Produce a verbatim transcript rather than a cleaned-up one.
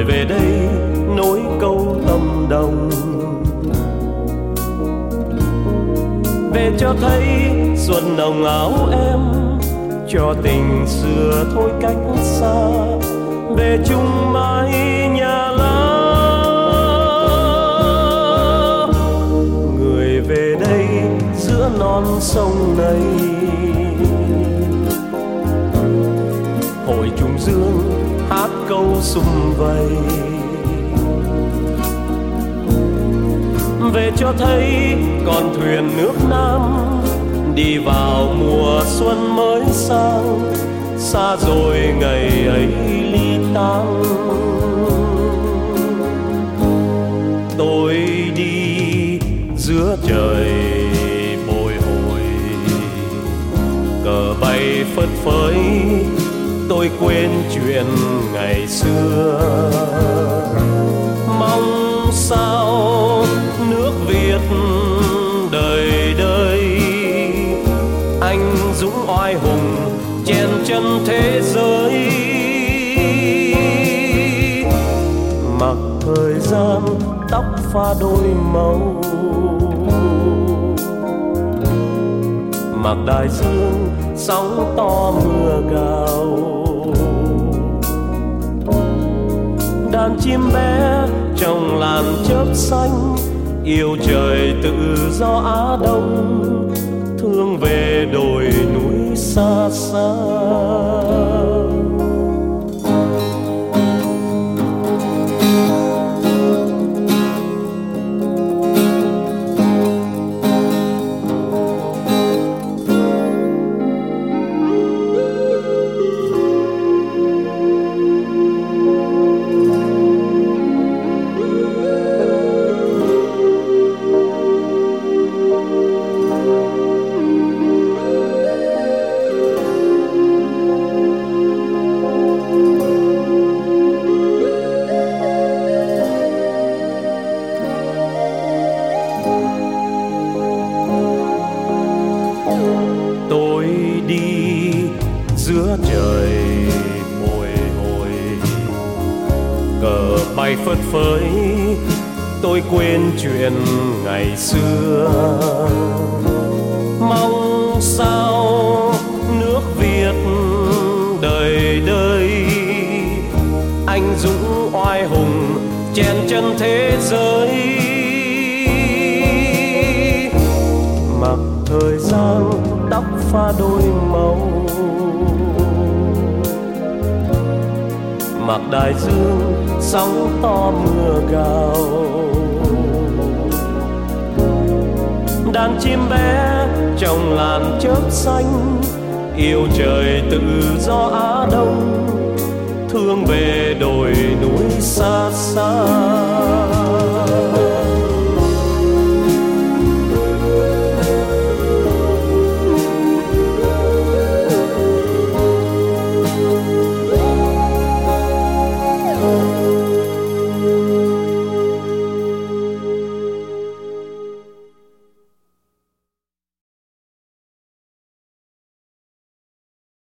người về đây nối câu tâm đồng, về cho thấy xuân nồng áo em, cho tình xưa thôi cách xa, về chung mái nhà lá. Người về đây giữa non sông này, hội trùng dương hát câu sum vầy, về cho thấy con thuyền nước Nam đi vào mùa xuân mới sang, xa rồi ngày ấy ly tán. Tôi đi giữa trời bồi hồi, cờ bay phất phới, tôi quên chuyện ngày xưa. Mong sao nước Việt đời đời, anh dũng oai hùng chen chân thế giới. Mặc thời gian tóc pha đôi màu, mặc đại dương sóng to mưa gào. Đàn chim bé trong làn chớp xanh, yêu trời tự do Á Đông, thương về đồi núi xa xa. Tôi đi giữa trời bồi hồi, cờ bay phất phới, tôi quên chuyện ngày xưa. Mong sao nước Việt đời đời, anh dũng oai hùng chen chân thế giới. Mặc thời gian tóc pha đôi màu, mặc đại dương sóng to mưa gào. Đàn chim bé trong làn chớp xanh, yêu trời tự do Á Đông, thương về đồi núi xa xa.